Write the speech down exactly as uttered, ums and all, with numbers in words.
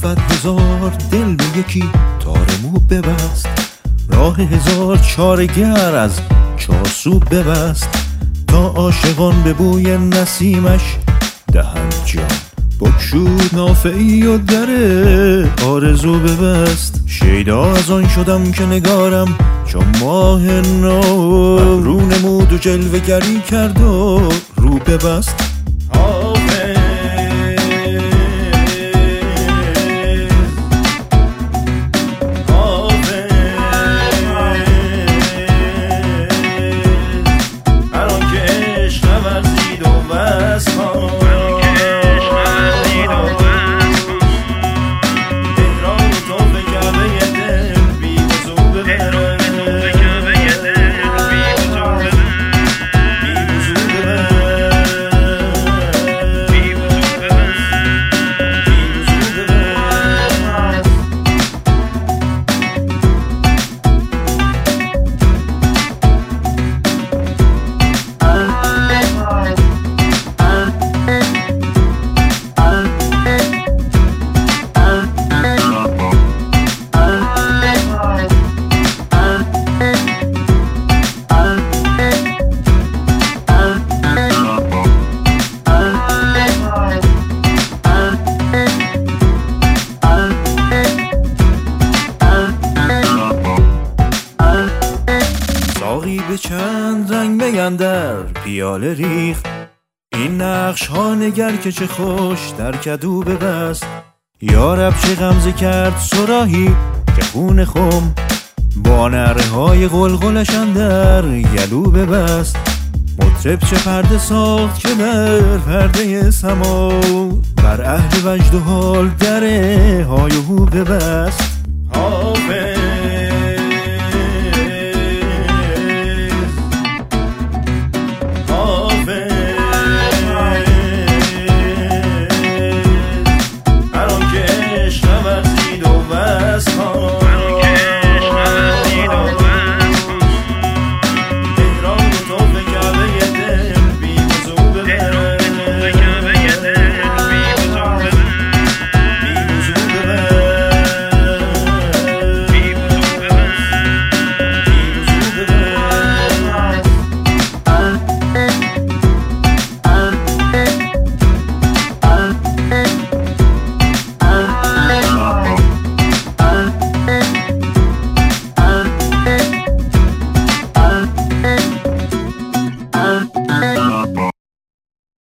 صد هزار دل به یکی تار مو ببست، راه هزار چارگر از چارسو ببست، تا عاشقان به بوی نسیمش دهند جان بگشود نافعی و در آرزو ببست. شیدا از آن شدم که نگارم چون ماه نو، رو نمود و جلوه گری کرد و رو ببست. ساقی به چند رنگ میندر پیاله ریخت، این نقش ها نگر که چه خوش در کدو ببست. یارب چه غمزه کرد صراحی که خون خم، با نره های غلغلش اندر گلو ببست. مطرب چه پرده ساخت که در پرده سما، بر اهل وجد و حال در های و هو ببست.